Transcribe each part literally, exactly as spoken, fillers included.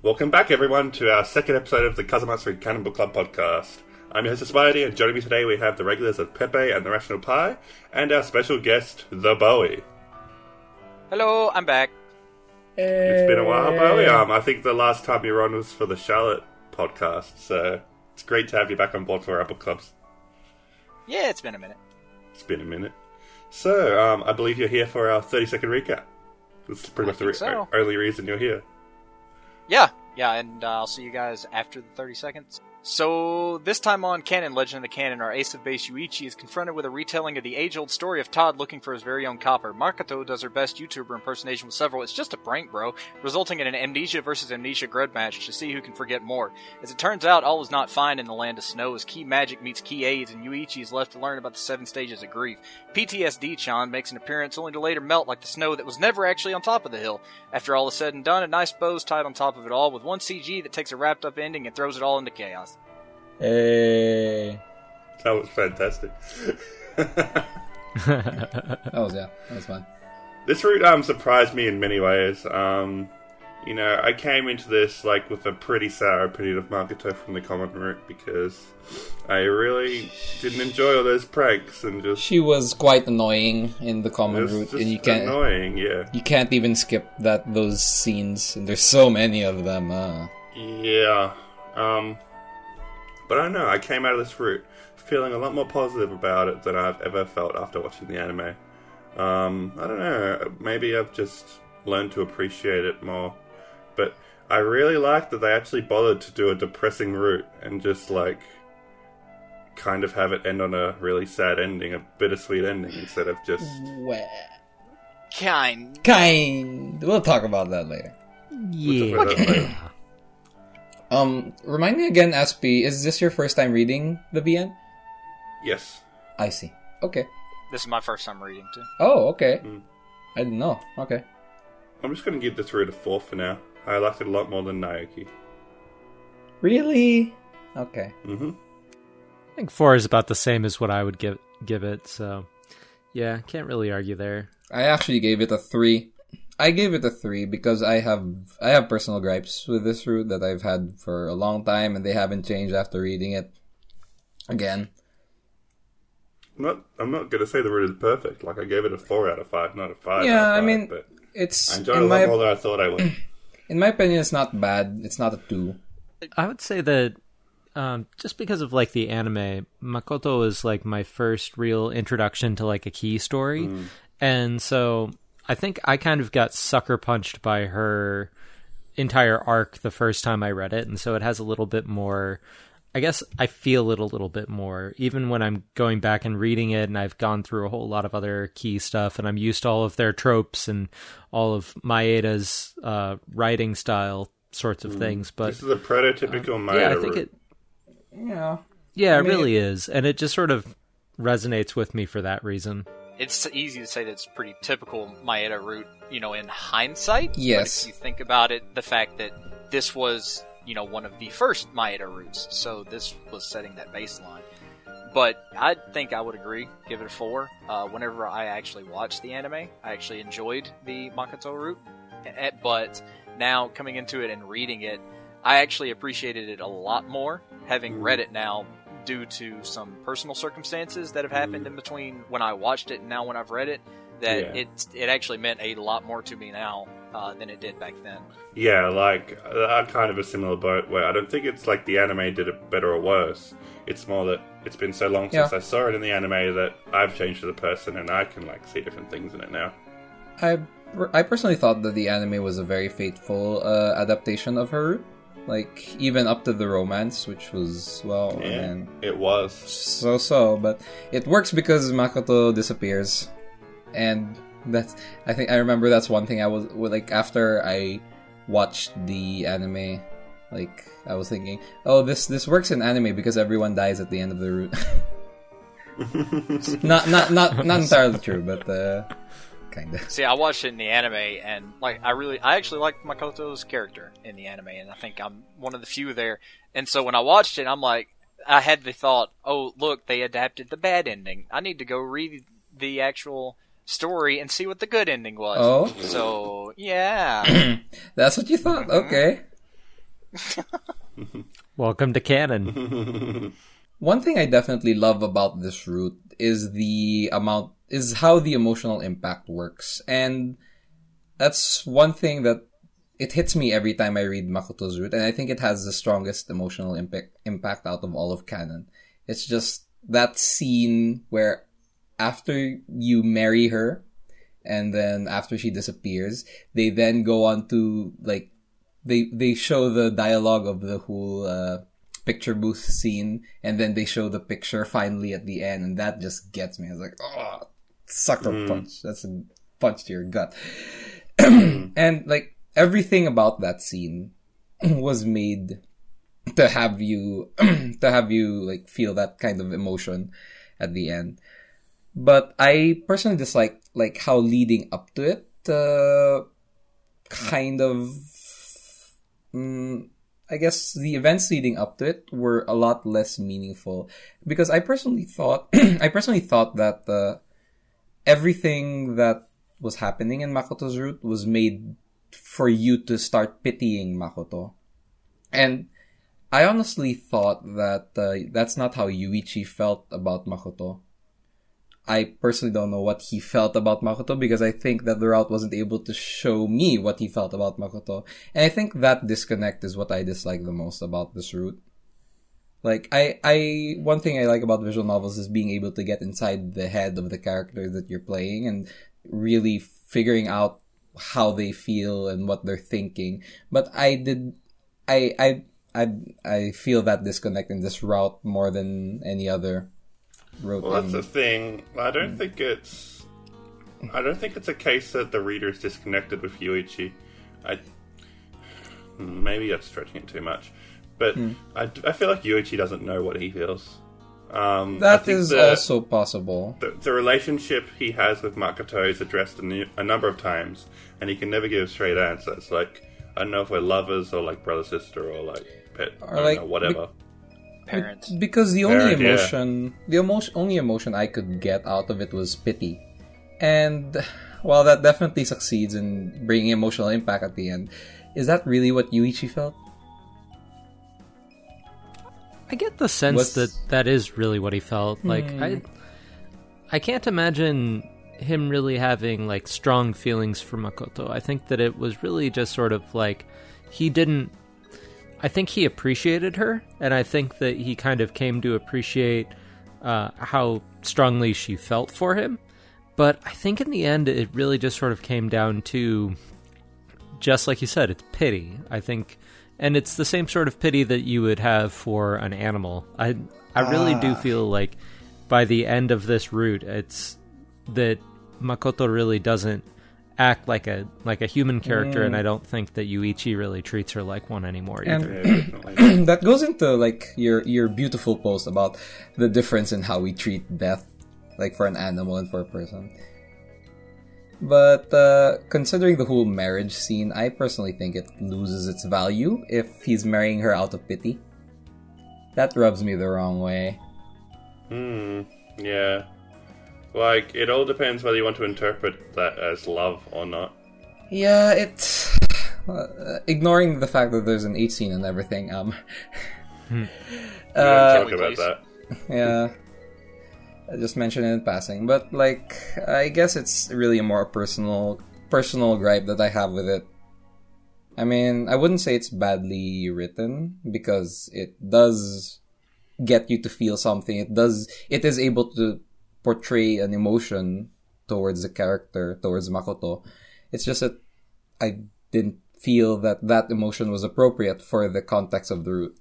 Welcome back, everyone, to our second episode of the Kazumatsu Canon Book Club podcast. I'm your host, Society, and joining me today we have the regulars of Pepe and the Rational Pie, and our special guest, the Bowie. Hello, I'm back. Hey. It's been a while, Bowie. Um, I think the last time you were on was for the Charlotte podcast, so it's great to have you back on board for our book clubs. Yeah, it's been a minute. It's been a minute. So, um, I believe you're here for our thirty-second recap. That's pretty I much the re- so. only reason you're here. Yeah, yeah, and uh, I'll see you guys after the thirty seconds. So, this time on Canon Legend of the Canon, our ace of base Yuichi is confronted with a retelling of the age-old story of Todd looking for his very own copper. Makoto does her best YouTuber impersonation with several, it's just a prank, bro, resulting in an Amnesia versus Amnesia grudge match to see who can forget more. As it turns out, all is not fine in the land of snow as key magic meets key aids and Yuichi is left to learn about the seven stages of grief. P T S D-chan makes an appearance only to later melt like the snow that was never actually on top of the hill. After all is said and done, a nice bow's tied on top of it all with one C G that takes a wrapped-up ending and throws it all into chaos. Hey. That was fantastic. that was, yeah, that was fun. This route um, surprised me in many ways. Um, you know, I came into this like with a pretty sour opinion of Makoto from the common route because I really didn't enjoy all those pranks and just... She was quite annoying in the common route, just and you can't annoying, yeah. You can't even skip that those scenes, and there's so many of them. Uh. Yeah. Um... But I don't know, I came out of this route feeling a lot more positive about it than I've ever felt after watching the anime. Um, I don't know, maybe I've just learned to appreciate it more. But I really like that they actually bothered to do a depressing route and just, like, kind of have it end on a really sad ending, a bittersweet ending, instead of just... Well, kind. Kind. We'll talk about that later. Yeah. We'll talk about that later. Um, remind me again, Aspie, is this your first time reading the V N? Yes. I see. Okay. This is my first time reading, too. Oh, okay. Mm. I didn't know. Okay. I'm just going to give this route a four for now. I liked it a lot more than Naoki. Really? Okay. Mm-hmm. I think four is about the same as what I would give give it, so... Yeah, can't really argue there. I actually gave it a three. I gave it a three because I have I have personal gripes with this route that I've had for a long time, and they haven't changed after reading it again. I'm not, I'm not going to say the route is perfect. Like, I gave it a four out of five, not a five yeah, out of five. I mean, but it's... I enjoyed it a lot my, more than I thought I would. In my opinion, it's not bad. It's not a two. I would say that um, just because of, like, the anime, Makoto was, like, my first real introduction to, like, a key story. Mm. And so... I think I kind of got sucker punched by her entire arc the first time I read it, and so it has a little bit more... I guess I feel it a little bit more, even when I'm going back and reading it, and I've gone through a whole lot of other key stuff, and I'm used to all of their tropes and all of Maeda's uh, writing style sorts of mm. things. But this is a prototypical uh, Maeda yeah, I think route. it. Yeah, yeah, I it mean, really is, and it just sort of resonates with me for that reason. It's easy to say that it's pretty typical Maeda route, you know, in hindsight. Yes. But if you think about it, the fact that this was, you know, one of the first Maeda routes, so this was setting that baseline. But I think I would agree, give it a four. Uh, whenever I actually watched the anime, I actually enjoyed the Makoto route. But now, coming into it and reading it, I actually appreciated it a lot more, having read it now, due to some personal circumstances that have happened in between when I watched it and now when I've read it, that yeah. it it actually meant a lot more to me now uh, than it did back then. Yeah, like, I'm kind of a similar boat where I don't think it's like the anime did it better or worse. It's more that it's been so long since yeah. I saw it in the anime that I've changed as a person and I can, like, see different things in it now. I, I personally thought that the anime was a very faithful uh, adaptation of her route. Like, even up to the romance, which was, well, yeah, I mean, it was. So-so, but it works because Makoto disappears. And that's, I think, I remember that's one thing I was, like, after I watched the anime, like, I was thinking, oh, this, this works in anime because everyone dies at the end of the route. not, not, not, not entirely true, but, uh... Kinda. See, I watched it in the anime, and like I really, I actually liked Makoto's character in the anime, and I think I'm one of the few there. And so when I watched it, I'm like, I had the thought, oh, look, they adapted the bad ending. I need to go read the actual story and see what the good ending was. Oh, so yeah, that's what you thought. Okay. Welcome to canon. One thing I definitely love about this route is the amount, is how the emotional impact works. And that's one thing that it hits me every time I read Makoto's route. And I think it has the strongest emotional impact, impact out of all of canon. It's just that scene where after you marry her, and then after she disappears, they then go on to, like, they, they show the dialogue of the whole, uh, picture booth scene, and then they show the picture finally at the end, and that just gets me. I was like, oh, sucker mm. punch. That's a punch to your gut. And, like, everything about that scene was made to have you, to have you, like, feel that kind of emotion at the end. But I personally dislike, like, how leading up to it, uh, kind of, um, I guess the events leading up to it were a lot less meaningful. Because I personally thought, I personally thought that, uh, everything that was happening in Makoto's route was made for you to start pitying Makoto. And I honestly thought that, uh, that's not how Yuichi felt about Makoto. I personally don't know what he felt about Makoto because I think that the route wasn't able to show me what he felt about Makoto. And I think that disconnect is what I dislike the most about this route. Like, I, I, one thing I like about visual novels is being able to get inside the head of the character that you're playing and really figuring out how they feel and what they're thinking. But I did, I, I, I, I feel that disconnect in this route more than any other. Well, that's the thing. I don't think it's. I don't think it's a case that the reader is disconnected with Yuichi. I maybe I'm stretching it too much, but hmm. I, I feel like Yuichi doesn't know what he feels. Um, that is the, also possible. The, the relationship he has with Makoto is addressed a, new, a number of times, and he can never give straight answers. Like, I don't know if we're lovers or like brother sister or like pet, or I don't like, know, whatever. Be- Parents. Because the only Parent, emotion, yeah. the emotion, only emotion I could get out of it was pity. And while that definitely succeeds in bringing emotional impact at the end, is that really what Yuichi felt? I get the sense was... that that is really what he felt. Hmm. Like, I, I can't imagine him really having, like, strong feelings for Makoto. I think that it was really just sort of like, he didn't I think he appreciated her, and I think that he kind of came to appreciate uh, how strongly she felt for him. But I think in the end, it really just sort of came down to, just like you said, it's pity. I think, and it's the same sort of pity that you would have for an animal. I I really ah. do feel like by the end of this route, it's that Makoto really doesn't act like a like a human character, mm. and I don't think that Yuichi really treats her like one anymore either. And that goes into like your your beautiful post about the difference in how we treat death, like for an animal and for a person. But uh, considering the whole marriage scene, I personally think it loses its value if he's marrying her out of pity. That rubs me the wrong way. Hmm. Yeah. Like, it all depends whether you want to interpret that as love or not. Yeah, it's... Uh, ignoring the fact that there's an H scene and everything, um... hmm. uh, talk about that. Yeah. I just mentioned it in passing. But, like, I guess it's really a more personal, personal gripe that I have with it. I mean, I wouldn't say it's badly written, because it does get you to feel something. It does... It is able to portray an emotion towards the character, towards Makoto. It's just that I didn't feel that that emotion was appropriate for the context of the route.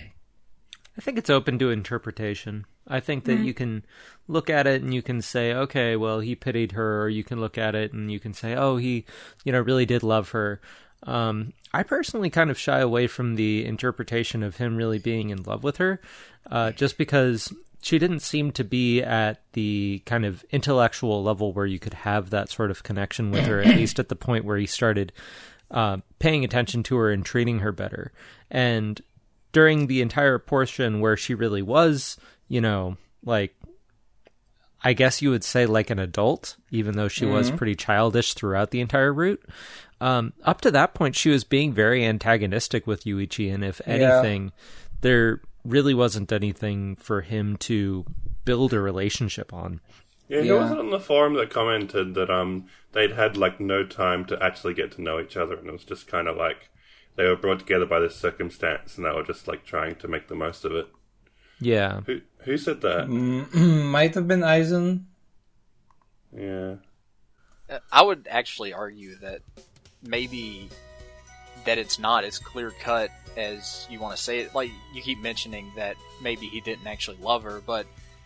I think it's open to interpretation. I think that mm-hmm. you can look at it and you can say, okay, well, he pitied her, or you can look at it and you can say, oh, he, you know, really did love her. Um, I personally kind of shy away from the interpretation of him really being in love with her, uh, just because she didn't seem to be at the kind of intellectual level where you could have that sort of connection with her, at least at the point where he started uh, paying attention to her and treating her better. And during the entire portion where she really was, you know, like, I guess you would say like an adult, even though she mm-hmm. was pretty childish throughout the entire route. Um, up to that point, she was being very antagonistic with Yuichi, and if anything, yeah. there really wasn't anything for him to build a relationship on. Yeah, who yeah. was it on the forum that commented that um they'd had like no time to actually get to know each other, and it was just kind of like they were brought together by this circumstance, and they were just like trying to make the most of it. Yeah. Who who said that? Mm, might have been Aizen. Yeah. I would actually argue that maybe that it's not as clear cut as you want to say it. Like, you keep mentioning that maybe he didn't actually love her, but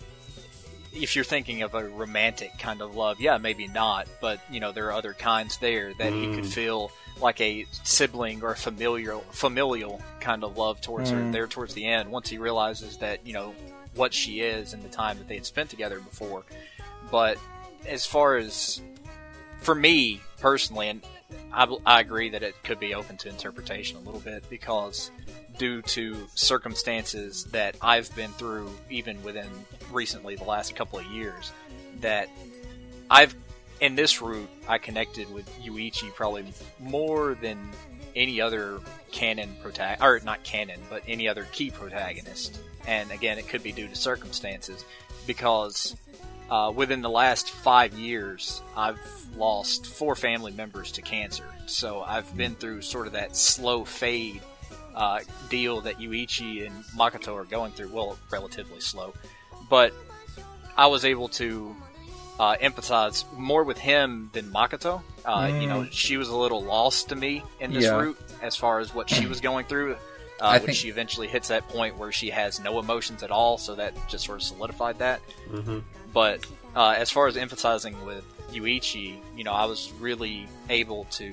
if you're thinking of a romantic kind of love, yeah, maybe not, but, you know, there are other kinds there that mm. he could feel like a sibling or a familial, familial kind of love towards mm. her there towards the end, once he realizes that, you know, what she is and the time that they had spent together before. But as far as, for me, personally, and I, I agree that it could be open to interpretation a little bit, because due to circumstances that I've been through, even within recently the last couple of years, that I've, in this route, I connected with Yuichi probably more than any other canon protagonist, or not canon, but any other key protagonist. And again, it could be due to circumstances, because uh, within the last five years, I've lost four family members to cancer. So I've been through sort of that slow fade uh, deal that Yuichi and Makoto are going through. Well, relatively slow. But I was able to uh, empathize more with him than Makoto. Uh, mm. You know, she was a little lost to me in this yeah. route as far as what she was going through. Uh, which think... she eventually hits that point where she has no emotions at all, so that just sort of solidified that. Mm-hmm. But uh, as far as emphasizing with Yuichi, you know, I was really able to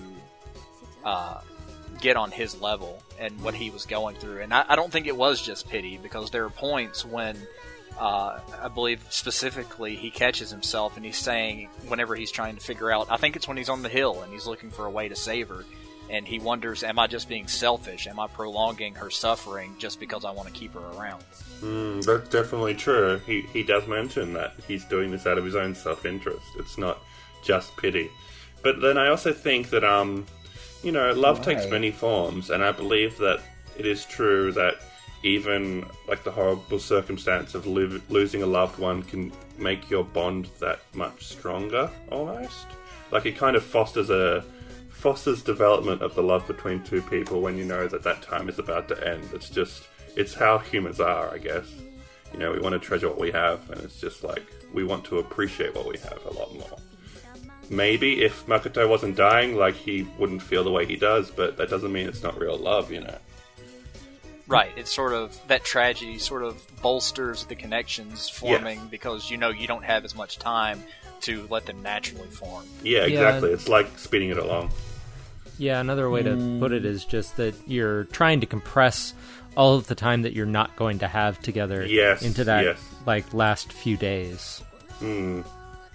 uh, get on his level and what he was going through. And I, I don't think it was just pity, because there are points when, uh, I believe specifically, he catches himself and he's saying, whenever he's trying to figure out, I think it's when he's on the hill and he's looking for a way to save her, and he wonders, am I just being selfish? Am I prolonging her suffering just because I want to keep her around? Mm, that's definitely true. He he does mention that he's doing this out of his own self-interest. It's not just pity. But then I also think that, um, you know, love Why? takes many forms, and I believe that it is true that even, like, the horrible circumstance of lo- losing a loved one can make your bond that much stronger, almost. Like, it kind of fosters a... fosters development of the love between two people when you know that that time is about to end. It's just, it's how humans are, I guess. You know, we want to treasure what we have, and it's just like, we want to appreciate what we have a lot more. Maybe if Makoto wasn't dying, like, he wouldn't feel the way he does, but that doesn't mean it's not real love, you know? Right, it's sort of, that tragedy sort of bolsters the connections forming, yes. because, you know, you don't have as much time to let them naturally form. Yeah, exactly. Yeah. It's like speeding it along. Yeah, another way to put it is just that you're trying to compress all of the time that you're not going to have together yes, into that yes. like last few days. Mm.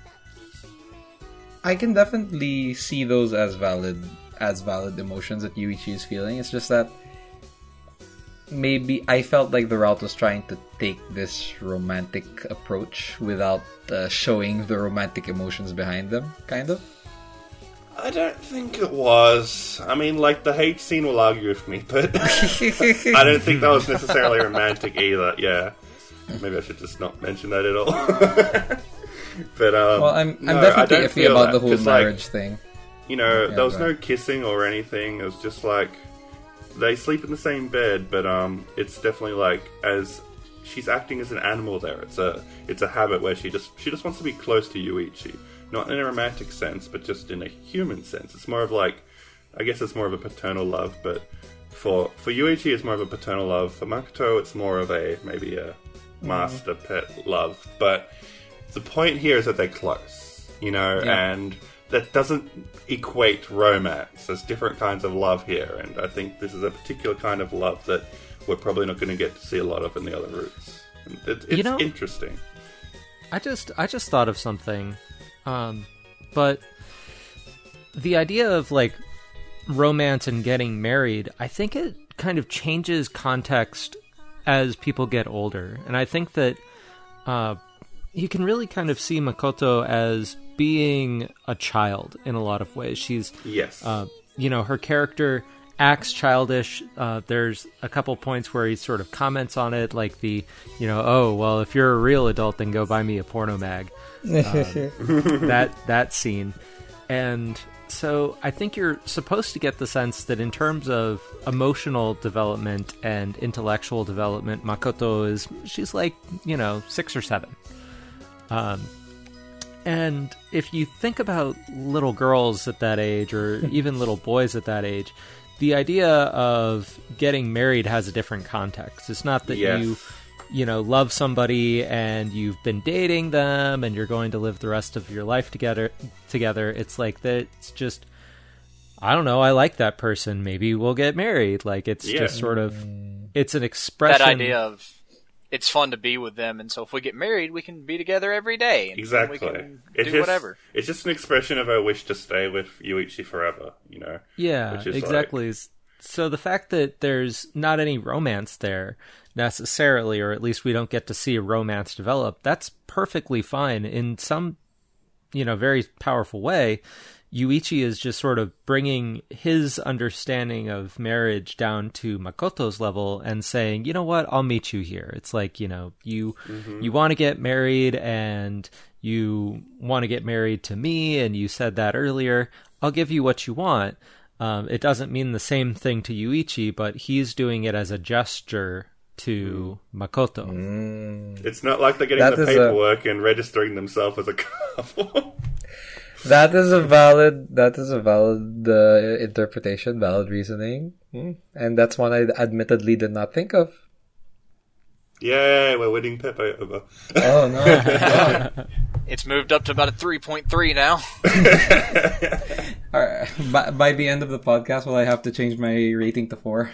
I can definitely see those as valid as valid emotions that Yuichi is feeling. It's just that maybe I felt like the route was trying to take this romantic approach without uh, showing the romantic emotions behind them, kind of. I don't think it was. I mean, like, the hate scene will argue with me, but I don't think that was necessarily romantic either. Yeah. Maybe I should just not mention that at all. But, um... Well, I'm, I'm no, definitely iffy about that, the whole marriage like, thing. You know, yeah, there was but... no kissing or anything. It was just like, they sleep in the same bed, but um, it's definitely like, as she's acting as an animal there. It's a it's a habit where she just she just wants to be close to Yuichi. Not in a romantic sense, but just in a human sense. It's more of like, I guess it's more of a paternal love, but for for Yuichi it's more of a paternal love. For Makoto it's more of a, maybe a master mm. pet love. But the point here is that they're close, you know, yeah. and that doesn't equate romance. There's different kinds of love here, and I think this is a particular kind of love that we're probably not going to get to see a lot of in the other routes. It, it's you know, interesting. I just I just thought of something. Um, but the idea of, like, romance and getting married, I think it kind of changes context as people get older. And I think that, uh, you can really kind of see Makoto as being a child in a lot of ways. She's, Yes. uh, you know, her character acts childish. Uh, there's a couple points where he sort of comments on it, like the, you know, oh, well, if you're a real adult, then go buy me a porno mag. Um, that that scene. And so I think you're supposed to get the sense that in terms of emotional development and intellectual development, Makoto is, she's like, you know, six or seven. Um, and if you think about little girls at that age, or even little boys at that age, the idea of getting married has a different context. It's not that Yes. you, you know, love somebody and you've been dating them and you're going to live the rest of your life together. Together, it's like that. It's just, I don't know. I like that person. Maybe we'll get married. Like it's Yeah. just sort of, it's an expression. That idea of it's fun to be with them, and so if we get married, we can be together every day. And Exactly. We can It's do just, whatever. It's just an expression of our wish to stay with Yuichi forever, you know? Yeah, Which is exactly. So the fact that there's not any romance there necessarily, or at least we don't get to see a romance develop, that's perfectly fine. In some, you know, very powerful way, Yuichi is just sort of bringing his understanding of marriage down to Makoto's level and saying, you know what, I'll meet you here. It's like, you know, you Mm-hmm. you want to get married and you want to get married to me, and you said that earlier. I'll give you what you want. Um, it doesn't mean the same thing to Yuichi, but he's doing it as a gesture to Makoto. It's not like they're getting That the is a- paperwork and registering themselves as a couple. That is a valid. That is a valid uh, interpretation, valid reasoning, Hmm. and that's one I admittedly did not think of. Yay, we're winning Pepe over. Oh no! It's moved up to about a three point three now. All right. By, by the end of the podcast, will I have to change my rating to four?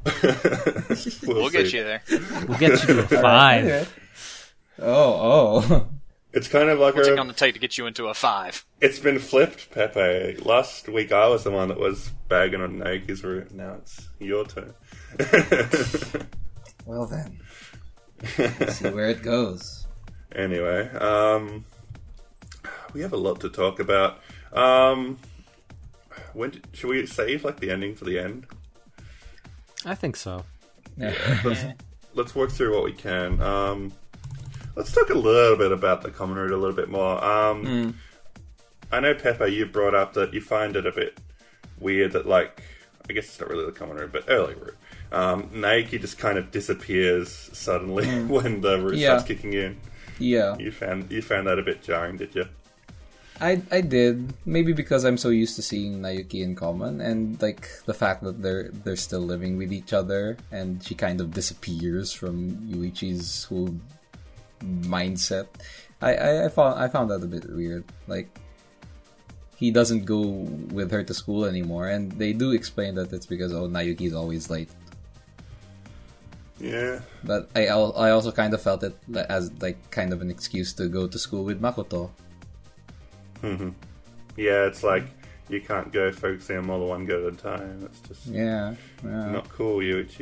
we'll We'll get see. you there. We'll get you to a five. Anyway. Oh, oh. It's kind of like What's a, it going to take to get you into a five? it's been flipped, Pepe. Last week I was the one that was bagging on Naoki's route. Now it's your turn. Well then, let's see where it goes. Anyway, um, we have a lot to talk about. Um, when did, should we save like the ending for the end? I think so. Let's, let's work through what we can. Um, let's talk a little bit about the common route a little bit more. Um, I know, Pepe, you brought up that you find it a bit weird that, like, I guess it's not really the common route, but early route. Um, Naoki just kind of disappears suddenly when the route Yeah. starts kicking in. Yeah, You found you found that a bit jarring, did you? I I did. Maybe because I'm so used to seeing Nayuki in common, and like the fact that they're they're still living with each other, and she kind of disappears from Yuichi's whole mindset. I, I, I found I found that a bit weird. Like he doesn't go with her to school anymore, and they do explain that it's because oh Nayuki's always late. Yeah. But I al- I also kind of felt it li- as like kind of an excuse to go to school with Makoto. Yeah, it's like you can't go focusing on more than one go at a time. That's just Yeah, yeah. not cool, Yuichi.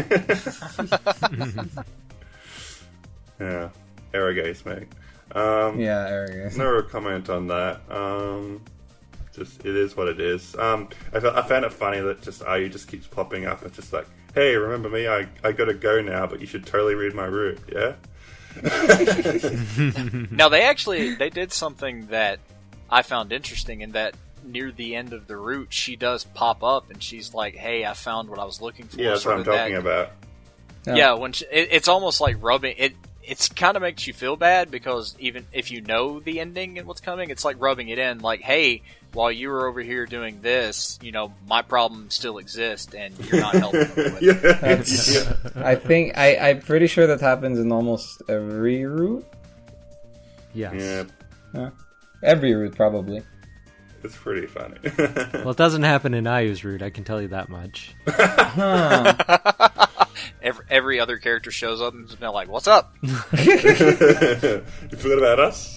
Yeah. Arrogance, mate. Um, Yeah, arrogant. No comment on that. Um, just it is what it is. Um, I, fe- I found it funny that just Ayu just keeps popping up. It's just like, hey, remember me? I I gotta go now, but you should totally read my route. Yeah. Now they actually they did something that I found interesting in that near the end of the route she does pop up and she's like, "Hey, I found what I was looking for." Yeah, that's sort what I'm of talking that- about. Yeah. Yeah, when she, it, it's almost like rubbing it. It's kind of makes you feel bad because even if you know the ending and what's coming, it's like rubbing it in. Like, hey, while you were over here doing this, you know, my problem still exists, and you're not helping me with it. Yeah. That's- I think I I'm pretty sure that happens in almost every route. Yes. Yeah, Yeah. Every route probably. it's pretty funny. Well, it doesn't happen in Ayu's route, I can tell you that much. Huh. Every, every other character shows up and is like, "What's up?" You forgot about us?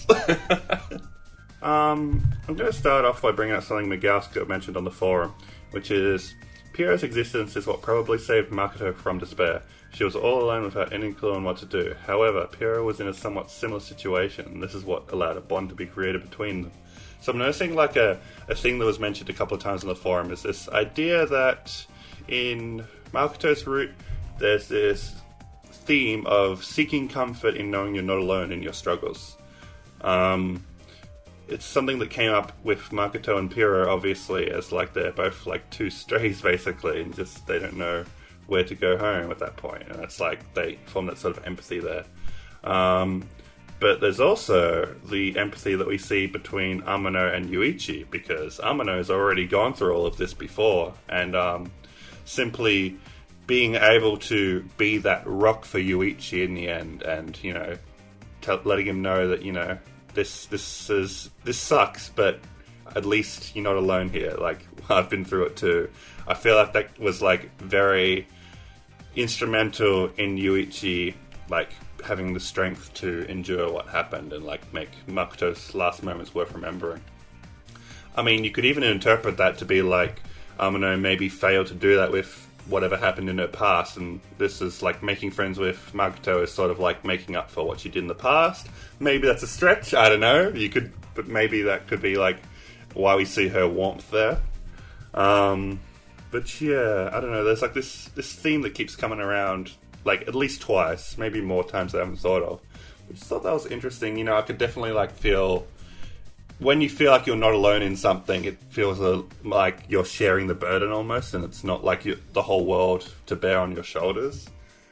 um, I'm going to start off by bringing out something Miguel Scott mentioned on the forum, which is Piero's existence is what probably saved Makoto from despair. She was all alone without any clue on what to do. However, Piero was in a somewhat similar situation, and this is what allowed a bond to be created between them. So I'm noticing like a, a thing that was mentioned a couple of times on the forum is this idea that in Makoto's route, there's this theme of seeking comfort in knowing you're not alone in your struggles. Um, it's something that came up with Makoto and Piero, obviously, as like they're both like two strays basically, and just they don't know where to go home at that point, and it's like they form that sort of empathy there. Um, but there's also the empathy that we see between Amano and Yuichi, because Amano has already gone through all of this before, and um, simply being able to be that rock for Yuichi in the end, and you know, t- letting him know that you know this this is this sucks, but at least you're not alone here. Like, I've been through it too. I feel like that was like very instrumental in Yuichi, like having the strength to endure what happened and like make Makoto's last moments worth remembering. I mean, you could even interpret that to be like Amano maybe failed to do that with whatever happened in her past, and this is like making friends with Makoto is sort of like making up for what she did in the past. Maybe that's a stretch, I don't know. You could, but maybe that could be like why we see her warmth there. Um, but yeah, I don't know. There's like this this theme that keeps coming around, like at least twice, maybe more times than I haven't thought of. I just thought that was interesting. You know, I could definitely like feel when you feel like you're not alone in something, it feels a, like you're sharing the burden almost, and it's not like you, the whole world to bear on your shoulders.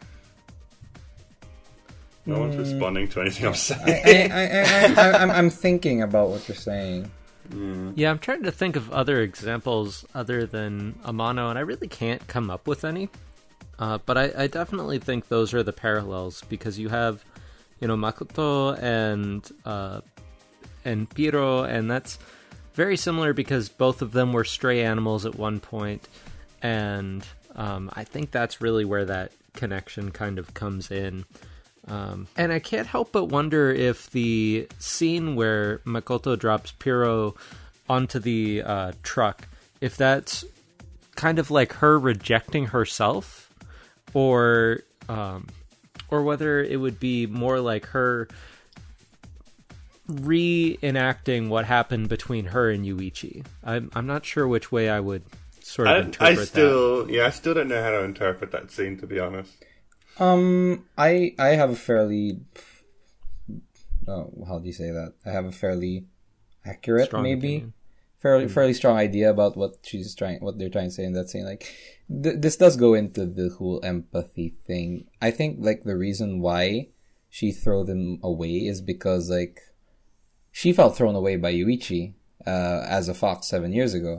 No mm. one's responding to anything I'm saying. I, I, I, I, I'm, I'm thinking about what you're saying. Mm. Yeah, I'm trying to think of other examples other than Amano, and I really can't come up with any. Uh, but I, I definitely think those are the parallels, because you have, you know, Makoto and uh, and Piero, and that's very similar because both of them were stray animals at one point, and um, I think that's really where that connection kind of comes in. Um, and I can't help but wonder if the scene where Makoto drops Piero onto the uh, truck, if that's kind of like her rejecting herself, or um, or whether it would be more like her reenacting what happened between her and Yuichi. I'm I'm not sure which way I would sort of I, interpret I still, that. Yeah, I still don't know how to interpret that scene, to be honest. Um, I I have a fairly, oh, how do you say that? I have a fairly accurate, Strong maybe, opinion. fairly Mm. fairly strong idea about what she's trying, what they're trying to say in that scene. Like, th- this does go into the whole empathy thing. I think like the reason why she throw them away is because like she felt thrown away by Yuichi uh, as a fox seven years ago,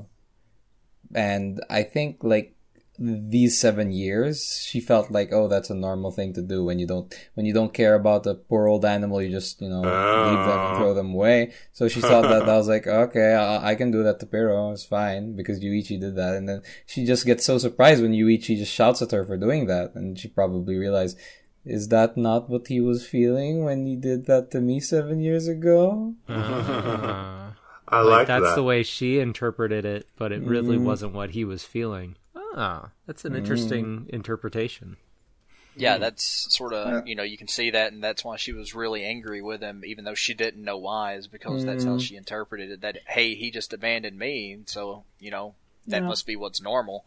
and I think like these seven years she felt like, oh, that's a normal thing to do when you don't when you don't care about the poor old animal, you just, you know, Oh. leave them and throw them away. So she thought that I was like, okay, I, I can do that to Piero, it's fine, because Yuichi did that. And then she just gets so surprised when Yuichi just shouts at her for doing that, and she probably realized, is that not what he was feeling when he did that to me seven years ago? Uh, I like, that's that. the way she interpreted it, but it really Mm. wasn't what he was feeling. Ah, that's an interesting interpretation. Yeah, that's sort of, you know, you can see that, and that's why she was really angry with him, even though she didn't know why, is because that's how she interpreted it, that, hey, he just abandoned me, and so, you know, that Yeah. must be what's normal.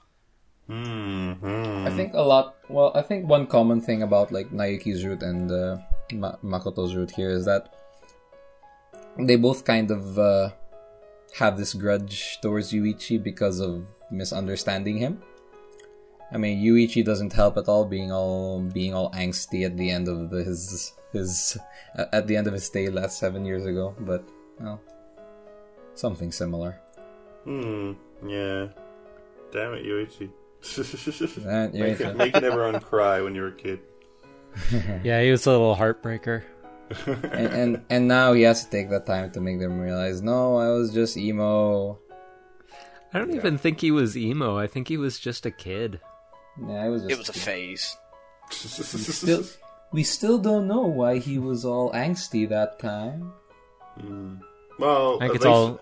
Mm-hmm. I think a lot. Well, I think one common thing about like Naoki's route and uh, Ma- Makoto's route here is that they both kind of uh, have this grudge towards Yuichi because of misunderstanding him. I mean, Yuichi doesn't help at all, being all being all angsty at the end of the, his his at the end of his stay last seven years ago. But well, something similar. Hmm. Yeah. Damn it, Yuichi. That, making, Yuichi. making everyone cry when you're a kid. Yeah, he was a little heartbreaker. and, and and now he has to take that time to make them realize, no, I was just emo. I don't even think he was emo. I think he was just a kid. Yeah, I was just It was a phase. still, we still don't know why he was all angsty that time. Mm. Well, I think at it's least, all.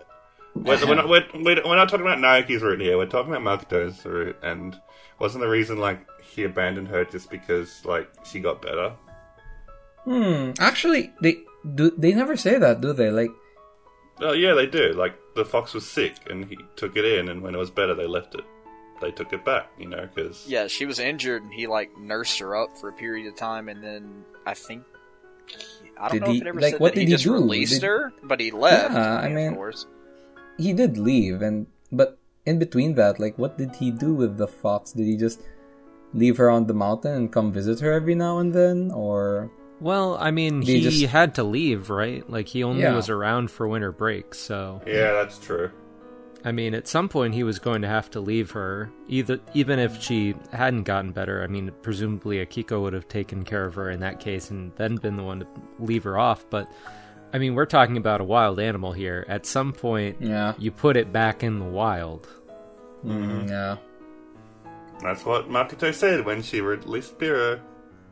We're, we're, not, we're, we're not talking about Naoki's route here. We're talking about Makoto's route, and wasn't the reason like he abandoned her just because like she got better? Hmm. Actually, they do. They never say that, do they? Like, Oh yeah, they do. Like the fox was sick, and he took it in, and when it was better, they left it. They took it back, you know, because Yeah, she was injured, and he like nursed her up for a period of time, and then I think I don't Did know he- if it ever like, said what that he did he just do? released Did- her, but he left. Yeah, I mean- of course. he did leave, and but in between that, like, what did he do with the fox? Did he just leave her on the mountain and come visit her every now and then, or? Well, I mean, They he just- had to leave, right? Like, he only Yeah. was around for winter break, so... yeah, that's true. I mean, at some point he was going to have to leave her, either even if she hadn't gotten better. I mean, presumably Akiko would have taken care of her in that case and then been the one to leave her off. But, I mean, we're talking about a wild animal here. At some point, Yeah. you put it back in the wild. Mm, yeah. That's what Makoto said when she released Biro.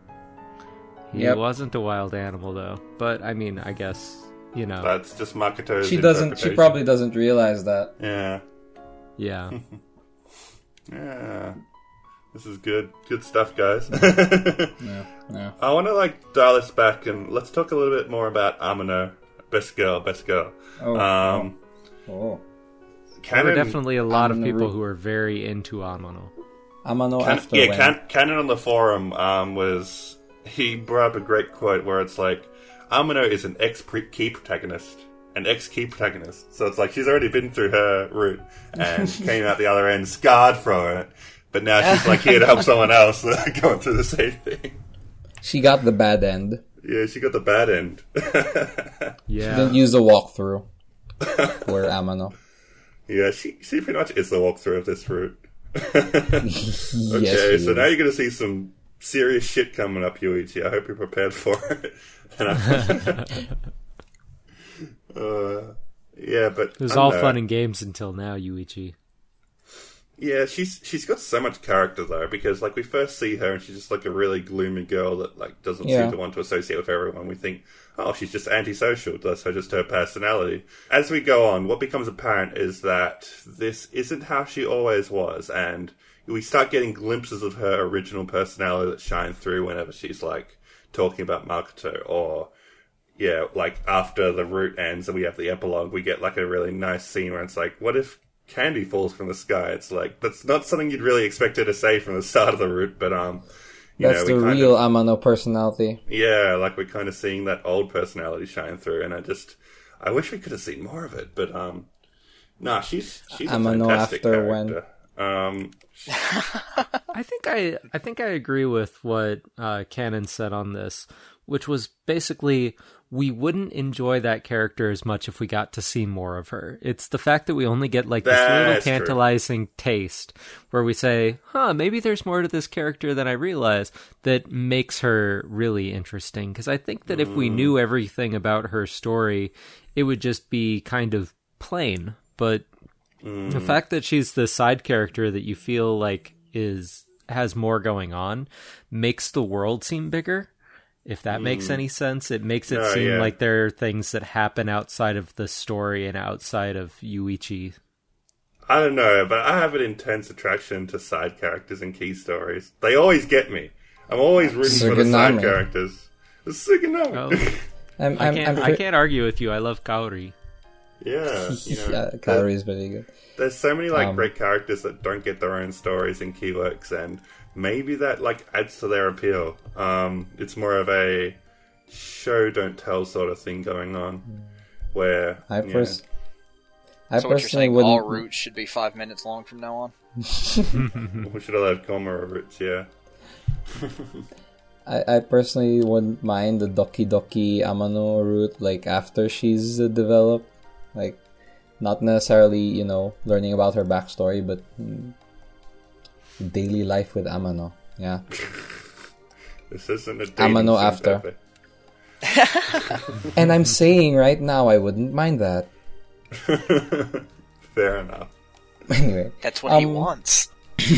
He Yep. wasn't a wild animal, though. But, I mean, I guess, you know, That's just Makoto's She doesn't. She interpretation. probably doesn't realize that. Yeah. yeah. Yeah. This is good. Good stuff, guys. Yeah. Yeah. I want to, like, dial this back and let's talk a little bit more about Amano. Best girl, best girl. Oh. Um, oh. There were Canon, definitely a lot of Amano people Ru- who are very into Amano. Amano Can, after yeah, when? Can, Canon on the forum um, was... He brought up a great quote where it's like, Amano is an ex-key protagonist. An ex-key protagonist. So it's like she's already been through her route and came out the other end scarred from it. But now she's like here to help someone else going through the same thing. She got the bad end. Yeah, she got the bad end. Yeah. Didn't use the walkthrough for Amano. Yeah, she she pretty much is the walkthrough of this route. Yes, Okay, she so is. now you're going to see some serious shit coming up, Yuichi. I hope you're prepared for it. And I- uh, yeah, but It was I don't all know. fun and games until now, Yuichi. Yeah, she's she's got so much character though, because like we first see her and she's just like a really gloomy girl that like doesn't Yeah. seem to want to associate with everyone. We think, oh, she's just antisocial. That's her, just her personality. As we go on, what becomes apparent is that this isn't how she always was, and we start getting glimpses of her original personality that shine through whenever she's like talking about Makoto, or yeah, like after the route ends and we have the epilogue, we get like a really nice scene where it's like, what if candy falls from the sky? It's like, that's not something you'd really expect her to say from the start of the route, but um, you That's know, we the kind real of, Amano personality. yeah, like we're kind of seeing that old personality shine through, and I just, I wish we could have seen more of it, but um, nah, she's she's a Amano fantastic after when- character. Um, I think I I think I agree with what uh, Cannon said on this, which was basically we wouldn't enjoy that character as much if we got to see more of her. It's the fact that we only get like this little That's true. tantalizing taste where we say, huh, maybe there's more to this character than I realize, that makes her really interesting. Because I think that if we knew everything about her story, it would just be kind of plain. But the fact that she's the side character that you feel like is has more going on makes the world seem bigger. If that makes any sense, it makes it Oh, seem yeah. like there are things that happen outside of the story and outside of Yuichi. I don't know, but I have an intense attraction to side characters in key stories. They always get me. I'm always rooting for the side Suganami. characters. It's Suganami. Oh, I'm, I I'm, can't I'm I pre- can't argue with you. I love Kaori. Yeah, you know, yeah, Kaori is very good. there's so many like Um, great characters that don't get their own stories in key works, and maybe that like adds to their appeal. Um, it's more of a show don't tell sort of thing going on, where I yeah. pers- I So what you're personally saying, wouldn't. all routes should be five minutes long from now on? we should have had Komura roots, yeah. I, I personally wouldn't mind the Doki Doki Amano route, like after she's uh, developed, like not necessarily you know learning about her backstory, but mm, daily life with Amano. Yeah, This isn't a dating Amano sim, after. Pepe. and I'm saying right now I wouldn't mind that. Fair enough. Anyway, That's what he Um, wants.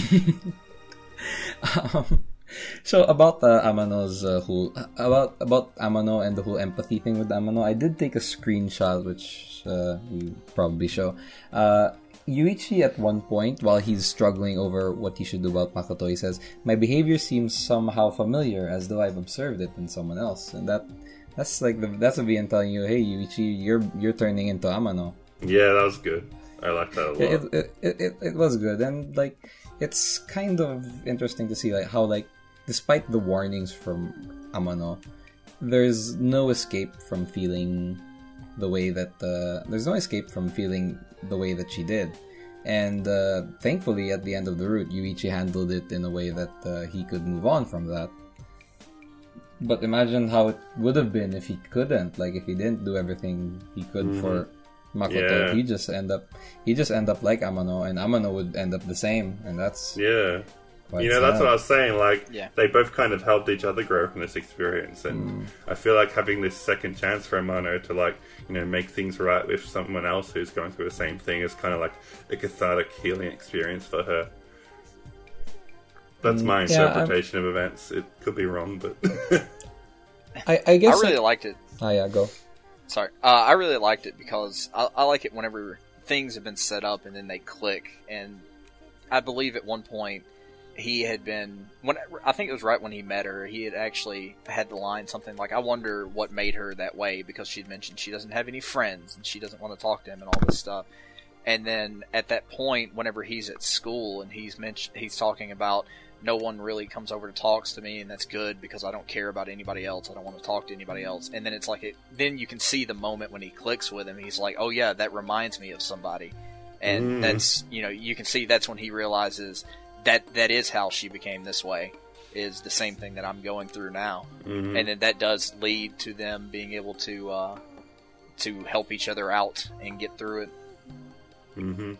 um, so about uh, Amano's uh, whole about about Amano and the whole empathy thing with Amano, I did take a screenshot which which uh, we probably show. Uh, Yuichi at one point, while he's struggling over what he should do about Makoto, he says, "My behavior seems somehow familiar, as though I've observed it in someone else." And that that's like the, that's a V N telling you, "Hey, Yuichi, you're you're turning into Amano." Yeah, that was good. I like that a lot. It it, it, it it was good, and like it's kind of interesting to see like how like despite the warnings from Amano, there's no escape from feeling the way that uh, there's no escape from feeling the way that she did. And uh, thankfully, at the end of the route, Yuichi handled it in a way that uh, he could move on from that. But imagine how it would have been if he couldn't, like if he didn't do everything he could mm-hmm. for Makoto. Yeah. He just end up, he just end up like Amano, and Amano would end up the same, and that's yeah. quite You know, sad. that's what I was saying. Like, Yeah. they both kind of helped each other grow from this experience, and Mm. I feel like having this second chance for Amano to, like, you know, make things right with someone else who's going through the same thing is kind of like a cathartic healing experience for her. That's my Mm, yeah, interpretation of events. It could be wrong, but I, I I guess. really like, liked it. oh yeah, go. Sorry, uh, I really liked it because I, I like it whenever things have been set up and then they click. And I believe at one point he had been, when I think it was right when he met her, he had actually had the line something like, "I wonder what made her that way," because she'd mentioned she doesn't have any friends and she doesn't want to talk to him and all this stuff. And then at that point, whenever he's at school and he's mentioned, he's talking about, no one really comes over to talks to me, and that's good because I don't care about anybody else. I don't want to talk to anybody else. And then it's like, it, then you can see the moment when he clicks with him. He's like, "Oh yeah, that reminds me of somebody." And Mm. that's, you know, you can see that's when he realizes that that is how she became this way, is the same thing that I'm going through now. Mhm. And then that does lead to them being able to, uh, to help each other out and get through it. mm-hmm.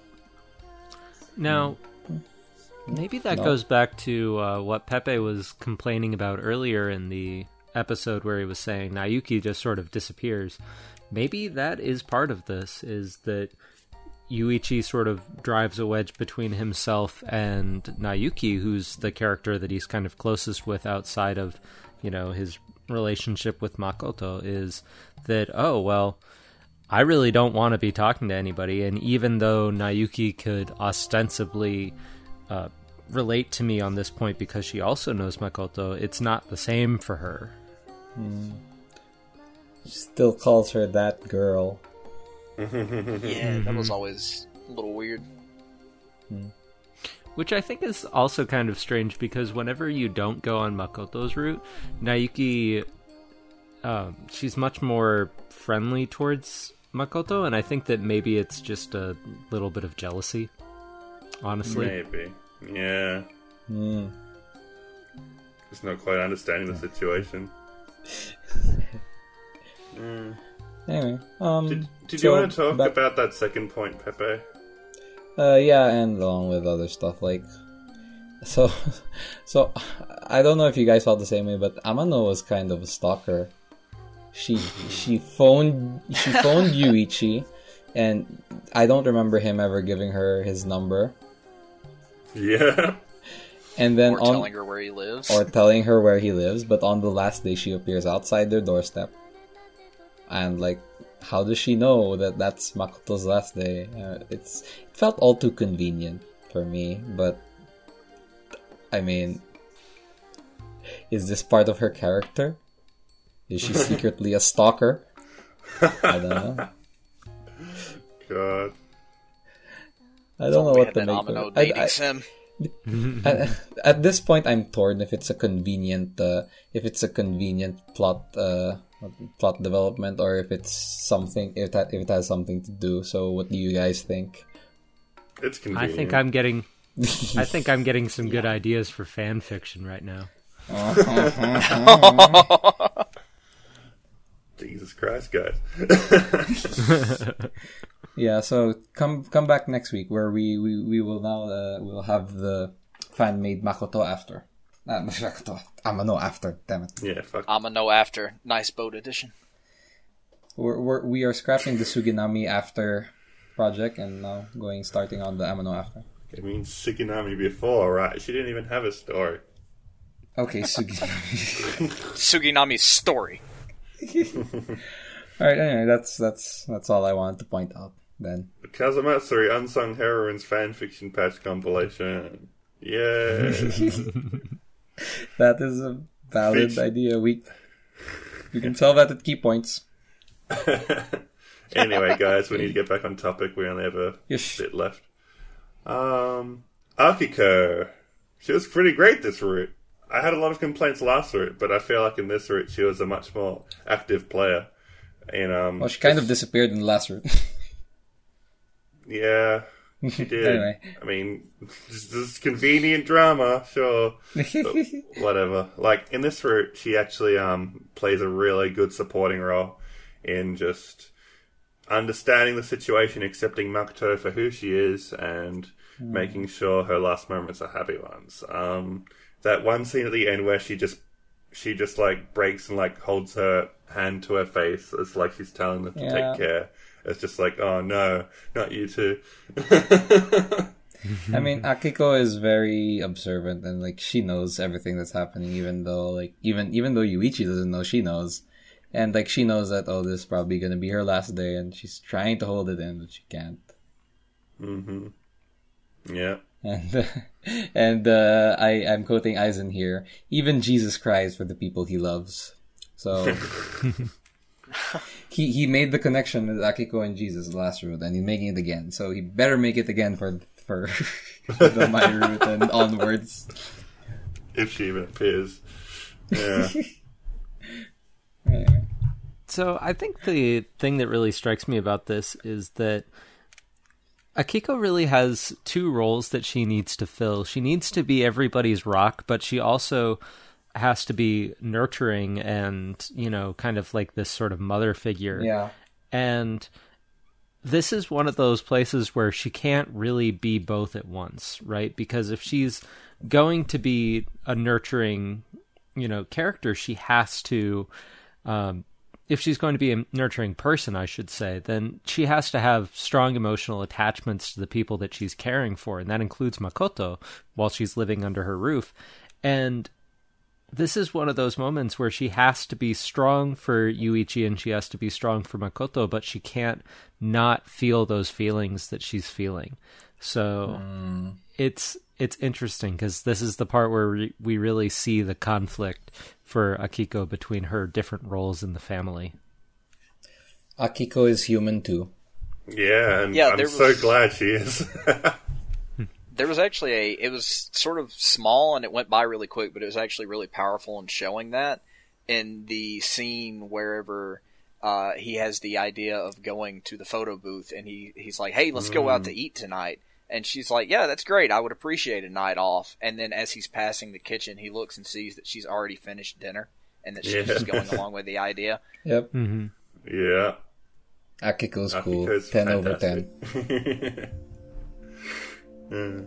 Now, maybe that No. goes back to uh, what Pepe was complaining about earlier in the episode where he was saying Naoki just sort of disappears. Maybe that is part of this, is that Yuichi sort of drives a wedge between himself and Naoki, who's the character that he's kind of closest with outside of, you know, his relationship with Makoto, is that, oh, well, I really don't want to be talking to anybody, and even though Naoki could ostensibly uh, relate to me on this point because she also knows Makoto, it's not the same for her. Still calls her that girl. Yeah, that was always a little weird. Which I think is also kind of strange, because whenever you don't go on Makoto's route, Naoki, um, she's much more friendly towards Makoto, and I think that maybe it's just a little bit of jealousy, honestly. Maybe. Yeah. Mm. Just not quite understanding the situation. Mm. Anyway, um, Did, did so you want to talk back- about that second point, Pepe? Uh, yeah, and along with other stuff like, so, so I don't know if you guys felt the same way, but Amano was kind of a stalker. She she phoned she phoned Yuichi, and I don't remember him ever giving her his number. Yeah. And then Or on telling her where he lives. or telling her where he lives, but on the last day she appears outside their doorstep, and like, how does she know that that's Makoto's last day? Uh, it's it felt all too convenient for me, but I mean, is this part of her character? Is she secretly a stalker? I don't know. God. I don't know We what had to that make Amano of it. dating I- I- sim. at, at this point, I'm torn if it's a convenient, uh, if it's a convenient plot, uh, plot development, or if it's something, if that, if it has something to do. So, what do you guys think? It's I convenient. think I'm getting, I think I'm getting some good ideas for fan fiction right now. Jesus Christ, guys. Yeah. So come come back next week where we we, we will now uh, we'll have the fan made Makoto after. Uh, Makoto Amano after. Damn it. Yeah, fuck. Amano after. Nice boat edition. We're, we're we are scrapping the Suginami after project and now going starting on the Amano after. I mean, Suginami before, right? She didn't even have a story. Okay, Suginami. Suginami's story. All right. Anyway, that's that's that's all I wanted to point out. Then Kazumatsuri Unsung Heroines fanfiction patch compilation. Yeah. That is a valid Feature. idea. We we can tell that at key points. Anyway, guys, we need to get back on topic. We only have a Yes. bit left. Um, Akiko. She was pretty great this route. I had a lot of complaints last route, but I feel like in this route she was a much more active player. And, um, Well, she kind of disappeared in the last route. yeah, she did. Anyway. I mean, just this convenient drama, sure. But whatever. Like, in this route, she actually um plays a really good supporting role in just understanding the situation, accepting Makoto for who she is, and mm. making sure her last moments are happy ones. Um, that one scene at the end where she just, she just like breaks and like holds her hand to her face, it's like she's telling them to Yeah. take care. It's just like, oh no, not you two. I mean, Akiko is very observant and like she knows everything that's happening, even though like even even though Yuichi doesn't know, she knows, and like she knows that oh, this is probably gonna be her last day, and she's trying to hold it in, but she can't. Mm-hmm. Yeah. And uh, and uh, I I'm quoting Aizen here. Even Jesus cries for the people he loves. So he he made the connection with Akiko and Jesus last route, and he's making it again. So he better make it again for for the my route and onwards. If she even appears. Yeah. Anyway. So I think the thing that really strikes me about this is that Akiko really has two roles that she needs to fill. She needs to be everybody's rock, but she also has to be nurturing and, you know, kind of like this sort of mother figure. Yeah. And this is one of those places where she can't really be both at once, right? Because if she's going to be a nurturing, you know, character, she has to, um, if she's going to be a nurturing person, I should say, then she has to have strong emotional attachments to the people that she's caring for. And that includes Makoto while she's living under her roof. And this is one of those moments where she has to be strong for Yuichi and she has to be strong for Makoto, but she can't not feel those feelings that she's feeling. So mm. it's it's interesting because this is the part where we, we really see the conflict for Akiko between her different roles in the family. Akiko is human too. Yeah, and Yeah, I'm there so was- glad she is. There was actually a, it was sort of small and it went by really quick, but it was actually really powerful in showing that in the scene wherever uh, he has the idea of going to the photo booth and he, he's like, hey, let's mm. go out to eat tonight. And she's like, yeah, that's great. I would appreciate a night off. And then as he's passing the kitchen, he looks and sees that she's already finished dinner and that she's Yeah. just going along with the idea. Yep. Mm-hmm. Yeah. Akiko's cool. Akiko's ten over fantastic. ten. Mm.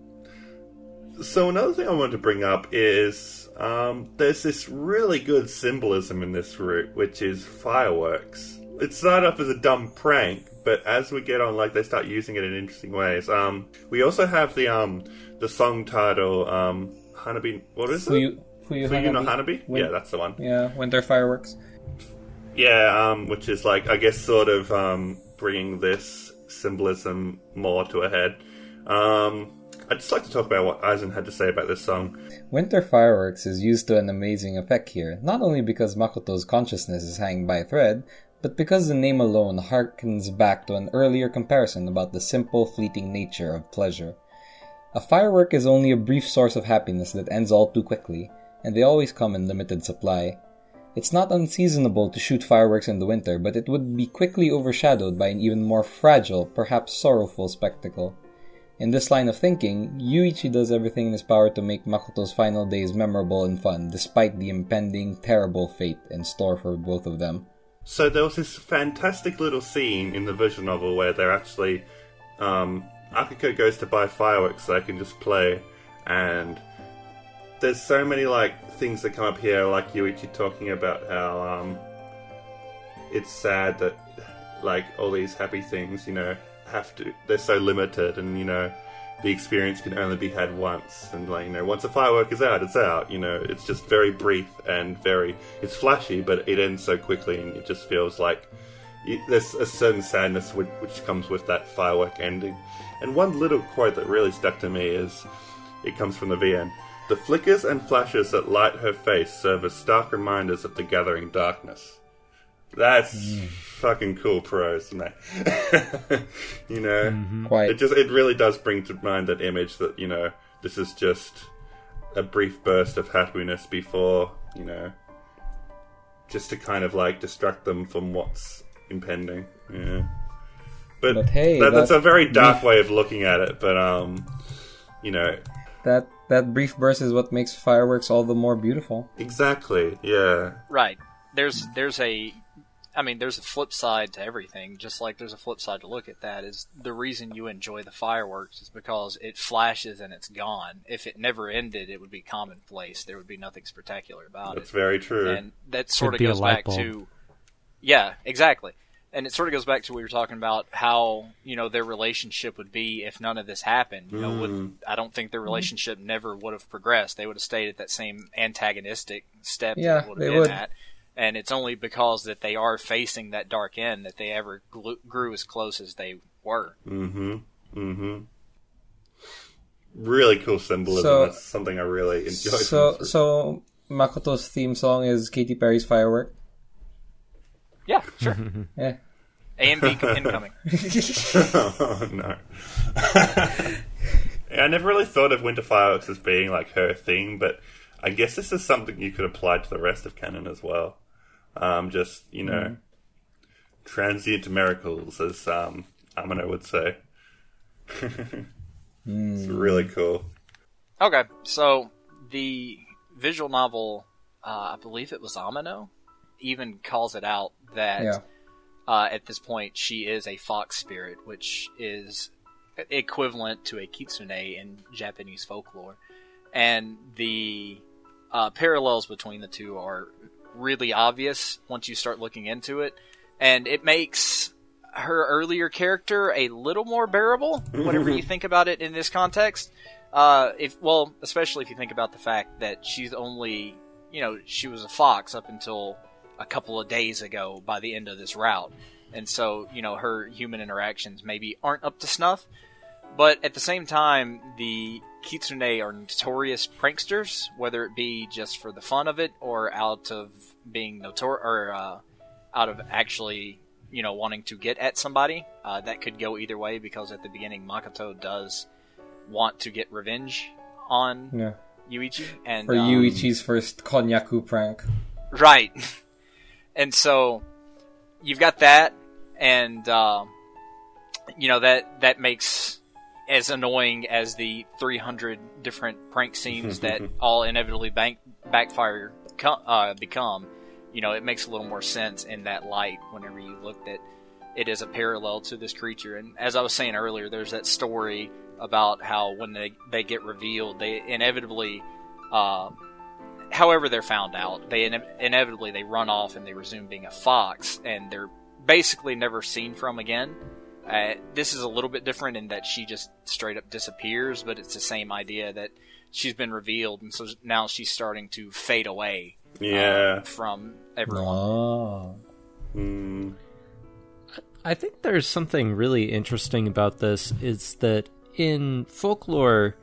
So another thing I wanted to bring up is um, there's this really good symbolism in this route, which is fireworks. It started off as a dumb prank, but as we get on, like they start using it in interesting ways. Um, we also have the um, the song title um, Hanabi. What is Fuyu, it? Fuyu, Fuyu no Hanabi? Hanabi. Win- Yeah, that's the one. Yeah, winter fireworks. Yeah, um, which is like, I guess, sort of um, bringing this symbolism more to a head. Um, I'd just like to talk about what Aizen had to say about this song. Winter fireworks is used to an amazing effect here, not only because Makoto's consciousness is hanging by a thread, but because the name alone harkens back to an earlier comparison about the simple, fleeting nature of pleasure. A firework is only a brief source of happiness that ends all too quickly, and they always come in limited supply. It's not unseasonable to shoot fireworks in the winter, but it would be quickly overshadowed by an even more fragile, perhaps sorrowful spectacle. In this line of thinking, Yuichi does everything in his power to make Makoto's final days memorable and fun, despite the impending, terrible fate in store for both of them. So there was this fantastic little scene in the visual novel where they're actually... Um, Akiko goes to buy fireworks so they can just play, and there's so many like things that come up here, like Yuichi talking about how um, it's sad that like all these happy things, you know, have to, they're so limited, and you know, the experience can only be had once, and like, you know, once a firework is out, it's out. You know, it's just very brief and very, it's flashy, but it ends so quickly, and it just feels like you, there's a certain sadness which, which comes with that firework ending. And one little quote that really stuck to me is, it comes from the V N. The flickers and flashes that light her face serve as stark reminders of the gathering darkness. That's mm. fucking cool prose, isn't it? You know, mm-hmm. Quite. It just it really does bring to mind that image that, you know, this is just a brief burst of happiness before, you know, just to kind of like distract them from what's impending. Yeah, but, but hey, that, that's a very dark way of looking at it. But um, you know, that that brief burst is what makes fireworks all the more beautiful. Exactly. Yeah. Right. There's there's a. I mean, there's a flip side to everything, just like there's a flip side to look at that. Is the reason you enjoy the fireworks is because it flashes and it's gone. If it never ended, it would be commonplace. There would be nothing spectacular about That's it. That's very true. And that sort Could of be a goes light back bulb. to... Yeah, exactly. And it sort of goes back to what we were talking about, how, you know, their relationship would be if none of this happened. You know, Mm. would, I don't think their relationship never would have progressed. They would have stayed at that same antagonistic step Yeah, that it would they have been would. at. And it's only because that they are facing that dark end that they ever glu- grew as close as they were. Mm-hmm. Mm-hmm. Really cool symbolism. So- That's something I really enjoy. So, from so Makoto's theme song is Katy Perry's Firework. Yeah, sure. Yeah. A and B incoming. Oh, no. Yeah, I never really thought of Winter Fireworks as being like her theme, but I guess this is something you could apply to the rest of canon as well. Um, just, you know, Mm. transient miracles, as um, Amino would say. It's really cool. Okay, so the visual novel, uh, I believe it was Amino, even calls it out that Yeah. uh, at this point she is a fox spirit, which is equivalent to a kitsune in Japanese folklore. And the uh, parallels between the two are really obvious once you start looking into it. And it makes her earlier character a little more bearable whenever you think about it in this context. Uh, if well, especially if you think about the fact that she's only, you know, she was a fox up until a couple of days ago by the end of this route. And so, you know, her human interactions maybe aren't up to snuff. But at the same time, the Kitsune are notorious pranksters, whether it be just for the fun of it or out of being notor or uh, out of actually, you know, wanting to get at somebody. Uh, that could go either way, because at the beginning, Makoto does want to get revenge on Yeah. Yuichi. And, For um, Yuichi's first konyaku prank. Right. And so you've got that, and um, you know that that makes as annoying as the three hundred different prank scenes that all inevitably bank, backfire co- uh, become. You know, it makes a little more sense in that light whenever you looked at it as a parallel to this creature. And as I was saying earlier, there's that story about how when they, they get revealed, they inevitably, uh, however they're found out, they ine- inevitably they run off and they resume being a fox, and they're basically never seen from again. Uh, this is a little bit different in that she just straight up disappears, but it's the same idea that she's been revealed, and so now she's starting to fade away. Yeah. Uh, from everyone. Oh. Mm. I think there's something really interesting about this, is that in folklore,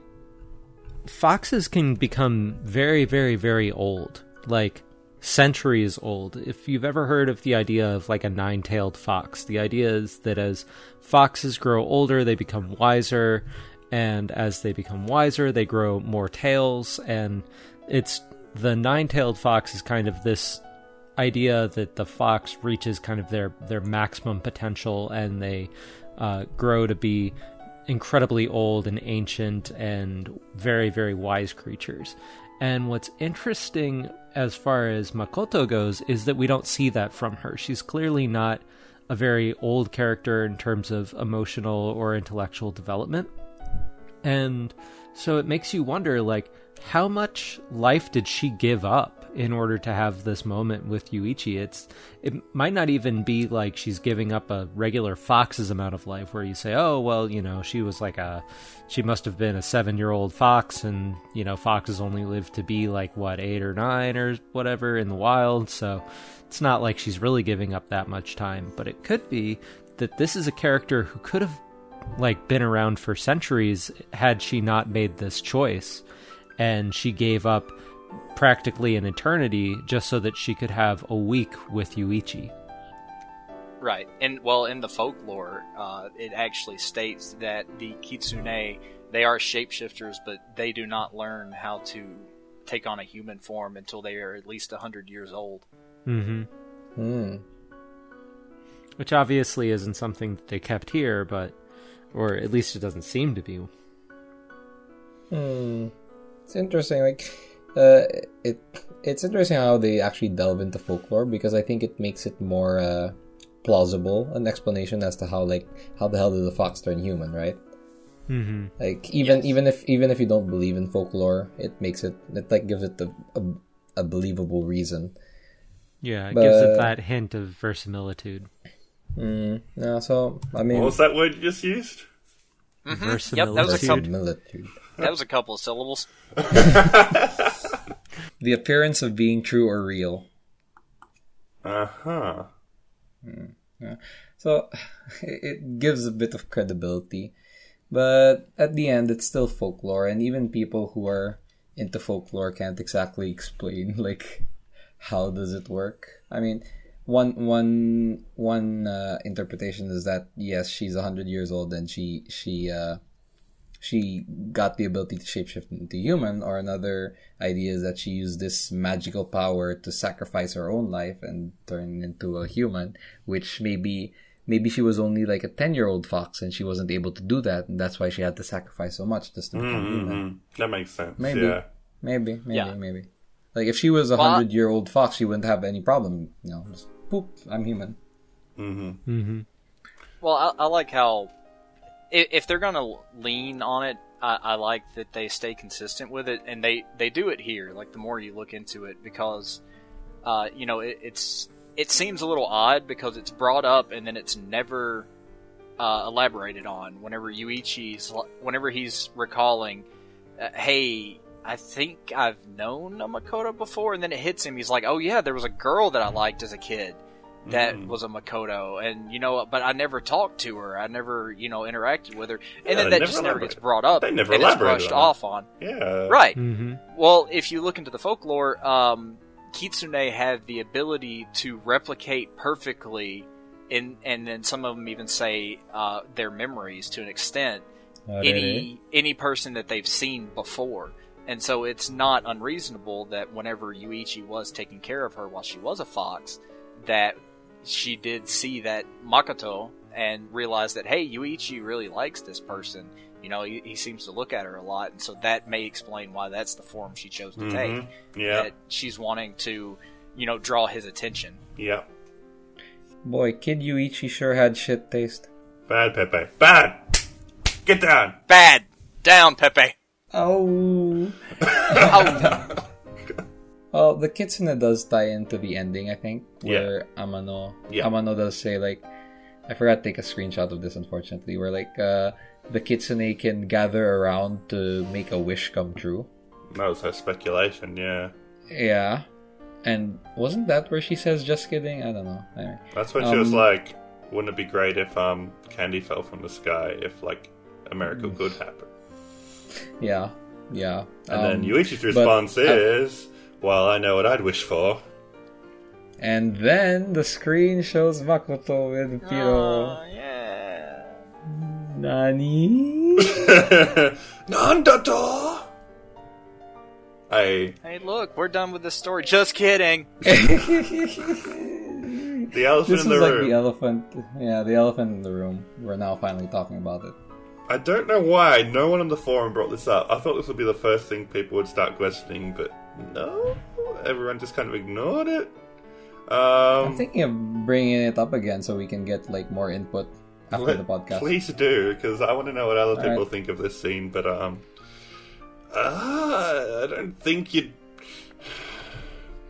foxes can become very, very, very old. Like, centuries old. If you've ever heard of the idea of like a nine-tailed fox, the idea is that as foxes grow older, they become wiser, and as they become wiser, they grow more tails, and it's the nine-tailed fox is kind of this idea that the fox reaches kind of their, their maximum potential, and they uh, grow to be incredibly old and ancient and very, very wise creatures. And what's interesting as far as Makoto goes is that we don't see that from her. She's clearly not a very old character in terms of emotional or intellectual development. And so it makes you wonder, like, how much life did she give up in order to have this moment with Yuichi. It's it might not even be like she's giving up a regular fox's amount of life, where you say, oh well, you know, she was like a she must have been a seven-year-old fox, and you know, foxes only live to be like what eight or nine or whatever in the wild, so it's not like she's really giving up that much time. But it could be that this is a character who could have like been around for centuries had she not made this choice, and she gave up practically an eternity just so that she could have a week with Yuichi. Right. And, well, in the folklore, uh, it actually states that the Kitsune, they are shapeshifters, but they do not learn how to take on a human form until they are at least one hundred years old. Mm-hmm. Hmm. Which obviously isn't something that they kept here, but... or at least it doesn't seem to be. Hmm. It's interesting, like... Uh, it it's interesting how they actually delve into folklore, because I think it makes it more uh, plausible, an explanation as to how like how the hell did the fox turn human, right? Mm-hmm. Like even Yes. even if even if you don't believe in folklore, it makes it it like gives it a a, a believable reason. Yeah, it But- gives it that hint of verisimilitude. Mm, yeah, so I mean, What was that word you just used? Mm-hmm. Yep, that was a couple, verisimilitude. that was a couple of syllables. The appearance of being true or real. Uh huh. So it it gives a bit of credibility, but at the end, it's still folklore, and even people who are into folklore can't exactly explain like how does it work. I mean, one one one uh, interpretation is that yes, she's a hundred years old and she she uh, she got the ability to shapeshift into human, or another idea is that she used this magical power to sacrifice her own life and turn into a human, which maybe maybe she was only like a ten-year-old fox and she wasn't able to do that, and that's why she had to sacrifice so much just to become human. Mm-hmm. That makes sense. Maybe. Yeah. Maybe, maybe, Yeah. maybe. Like if she was a Well, hundred-year-old fox, she wouldn't have any problem. You know, just poop, I'm human. Mm-hmm. Mm-hmm. Well, I, I like how, if, if they're going to lean on it, I, I like that they stay consistent with it, and they, they do it here, like, the more you look into it, because, uh, you know, it, it's it seems a little odd, because it's brought up, and then it's never uh, elaborated on. Whenever Yuichi's, whenever he's recalling, uh, hey, I think I've known a Makoto before, and then it hits him, he's like, oh yeah, there was a girl that I liked as a kid that Mm. was a Makoto, and you know, but I never talked to her, I never, you know, interacted with her, and Yeah, then they that never just never gets elaborated. brought up, They never and it's elaborated brushed on it. off on. Yeah. Right. Mm-hmm. Well, if you look into the folklore, um, Kitsune had the ability to replicate perfectly, in, and then some of them even say uh, their memories to an extent, any any person that they've seen before. And so it's not unreasonable that whenever Yuichi was taking care of her while she was a fox, that she did see that Makoto and realize that, hey, Yuichi really likes this person. You know, he, he seems to look at her a lot, and so that may explain why that's the form she chose to take. Mhm. Yeah. That she's wanting to, you know, draw his attention. Yeah. Boy, Kid Yuichi sure had shit taste. Bad, Pepe. Bad! Get down! Bad! Down, Pepe! Oh. Oh, Well, the Kitsune does tie into the ending, I think, where Amano Yeah. Amano does say, like, I forgot to take a screenshot of this, unfortunately, where, like, uh, the Kitsune can gather around to make a wish come true. That was her speculation, yeah. Yeah. And wasn't that where she says, just kidding? I don't know. Anyway. That's when she was Um, like, wouldn't it be great if um candy fell from the sky, if, like, a miracle could happen? Yeah. Yeah. And Um, then Yuichi's but response I- is, well, I know what I'd wish for. And then the screen shows Makoto with Piro. oh, yeah. Nani? Nandato! I... Hey, look, we're done with this story. Just kidding. The elephant This in was the like room. the elephant. Yeah, the elephant in the room. We're now finally talking about it. I don't know why no one on the forum brought this up. I thought this would be the first thing people would start questioning, but no, everyone just kind of ignored it. Um, I'm thinking of bringing it up again so we can get like more input after let- the podcast. Please do, because I want to know what other people Alright. think of this scene. But um, uh, I don't think you'd.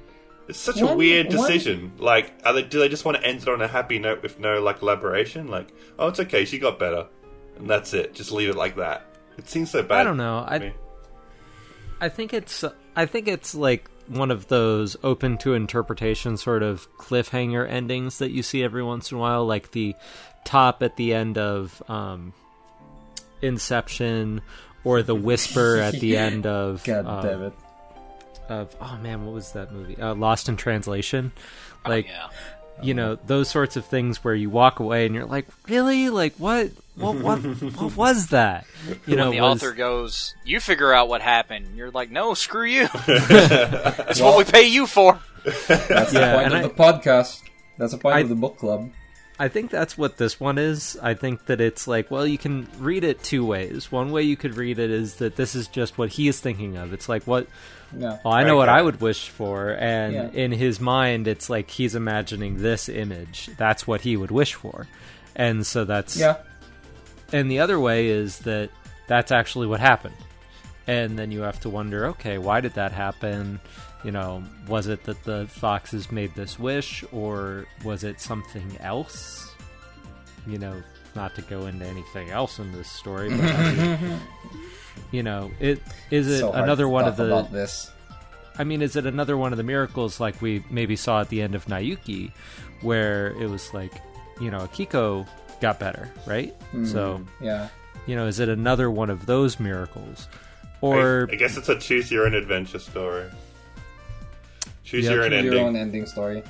It's such a One- weird one- decision. Like, are they, do they just want to end it on a happy note with no like elaboration? Like, oh, it's okay, she got better, and that's it. Just leave it like that. It seems so bad. I don't know. to I me. I think it's I think it's like one of those open to interpretation sort of cliffhanger endings that you see every once in a while, like the top at the end of um, Inception, or the whisper at the end of God um, damn it. of oh man, what was that movie? Uh, Lost in Translation. Like, oh, yeah. you know, those sorts of things where you walk away and you're like, really? Like, what? What? What? What was that? You know, When the was, author goes, you figure out what happened. You're like, no, screw you. That's what we pay you for. That's Yeah, the point and of I- the podcast. That's the point I- of the book club. I think that's what this one is. I think that it's like, well, you can read it two ways. One way you could read it is that this is just what he is thinking of. It's like, what? Yeah. Well, I know what Okay. I would wish for, and Yeah. in his mind, it's like he's imagining this image. That's what he would wish for, and so that's Yeah. And the other way is that that's actually what happened, and then you have to wonder, okay, why did that happen? You know, was it that the foxes made this wish, or was it something else? You know, not to go into anything else in this story, but I mean, you know, it is it So hard another to one talk of the. about this. I mean, is it another one of the miracles like we maybe saw at the end of Nayuki, where it was like, you know, Akiko got better, right? So, Yeah. you know, is it another one of those miracles, or I, I guess it's a choose your own adventure story. Choose Yeah, your own Choose ending. your own ending story.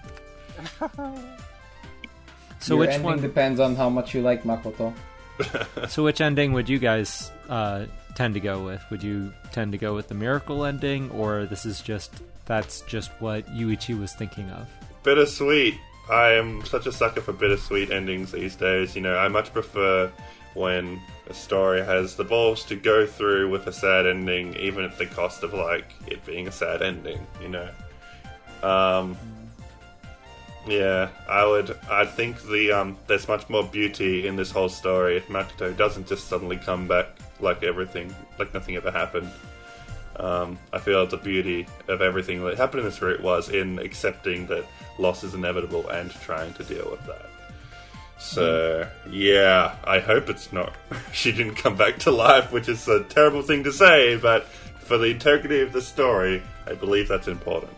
so your which ending one? depends on how much you like Makoto. So which ending would you guys uh, tend to go with? Would you tend to go with the miracle ending, or this is just that's just what Yuichi was thinking of? Bittersweet. I am such a sucker for bittersweet endings these days. You know, I much prefer when a story has the balls to go through with a sad ending, even at the cost of like it being a sad ending. You know. Um. Yeah, I would. I think the um, there's much more beauty in this whole story if Makoto doesn't just suddenly come back like everything, like nothing ever happened. Um, I feel the beauty of everything that happened in this route was in accepting that loss is inevitable and trying to deal with that. So, yeah, I hope it's not. She didn't come back to life, which is a terrible thing to say, but for the integrity of the story, I believe that's important.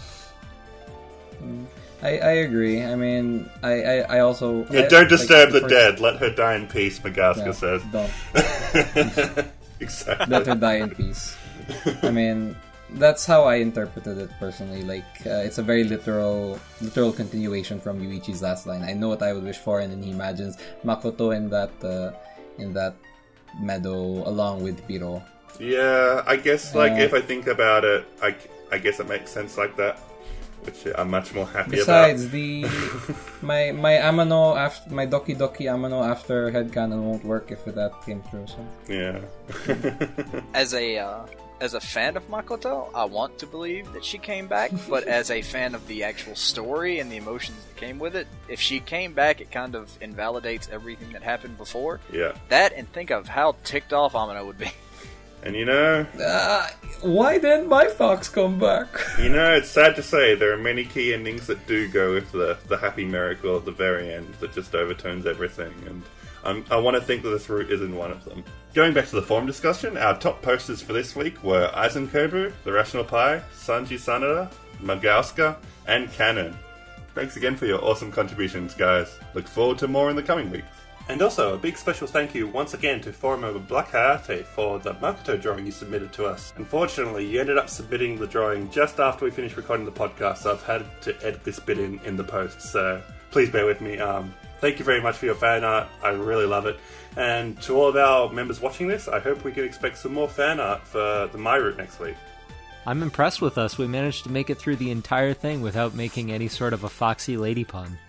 I, I agree. I mean, I, I, I also... Yeah, I, don't disturb like, the for- dead. Let her die in peace, Magaska Yeah, says. Don't. Exactly. Let her die in peace. I mean, that's how I interpreted it personally. Like, uh, it's a very literal, literal continuation from Yuichi's last line. I know what I would wish for, and then he imagines Makoto in that, uh, in that meadow along with Piro. Yeah, I guess, like, Uh, if I think about it, I, I guess it makes sense like that, which I'm much more happy Besides, the my my Amano after my Doki Doki Amano after headcanon won't work if that came through. So about. Yeah. As a uh, as a fan of Makoto, I want to believe that she came back, but as a fan of the actual story and the emotions that came with it, if she came back, it kind of invalidates everything that happened before. Yeah. That, and think of how ticked off Amano would be. And you know, uh, why didn't my fox come back? you know, it's sad to say there are many key endings that do go with the, the happy miracle at the very end that just overturns everything, and I'm, I want to think that this route isn't one of them. Going back to the forum discussion, our top posters for this week were Aizen Kobu, The Rational Pi, Sanji Sanada, Magauska, and Canon. Thanks again for your awesome contributions, guys. Look forward to more in the coming weeks. And also, a big special thank you once again to forum member Black Hayate for the Makoto drawing you submitted to us. Unfortunately, you ended up submitting the drawing just after we finished recording the podcast, so I've had to edit this bit in, in the post, so please bear with me. Um, thank you very much for your fan art, I really love it. And to all of our members watching this, I hope we can expect some more fan art for the My Route next week. I'm impressed with us. We managed to make it through the entire thing without making any sort of a foxy lady pun.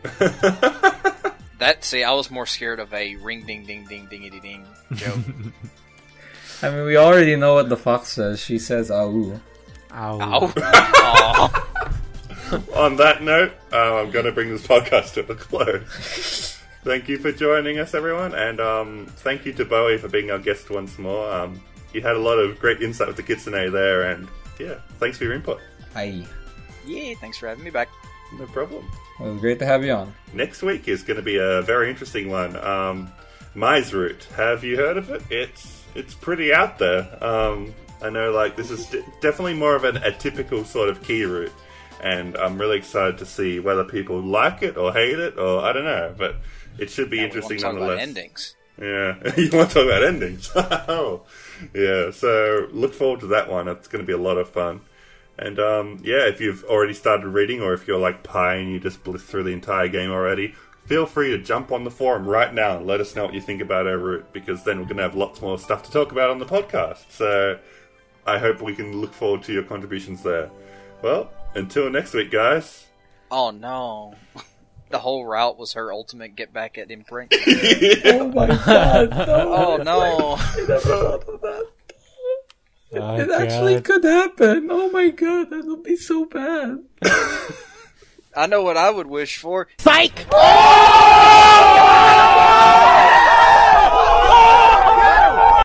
That, see, I was more scared of a ring ding ding ding dingity ding joke. I mean, we already know what the fox says. She says "Au." Ow. Ow. Aw. On that note, uh, I'm going to bring this podcast to a close. Thank you for joining us, everyone, and um, thank you to Bowie for being our guest once more. Um, you had a lot of great insight with the Kitsune there, and yeah, thanks for your input. Aye. Yay, thanks for having me back. No problem. It was great to have you on. Next week is going to be a very interesting one. Um, Mize Root. Have you heard of it? It's it's pretty out there. Um, I know, like, this is d- definitely more of an atypical sort of key route, and I'm really excited to see whether people like it or hate it, or I don't know, but it should be Now interesting we want to talk nonetheless. about endings. Yeah, you want to talk about endings? Oh, yeah. So look forward to that one. It's going to be a lot of fun. And um, yeah, if you've already started reading, or if you're like Pi and you just blitzed through the entire game already, feel free to jump on the forum right now and let us know what you think about our route, because then we're going to have lots more stuff to talk about on the podcast. So I hope we can look forward to your contributions there. Well, until next week, guys. Oh no. The whole route was her ultimate get back at Imprint. Oh my god! No, Oh no. I never thought of that. Oh, It actually God. could happen. Oh my god, that would be so bad. I know what I would wish for. Psych!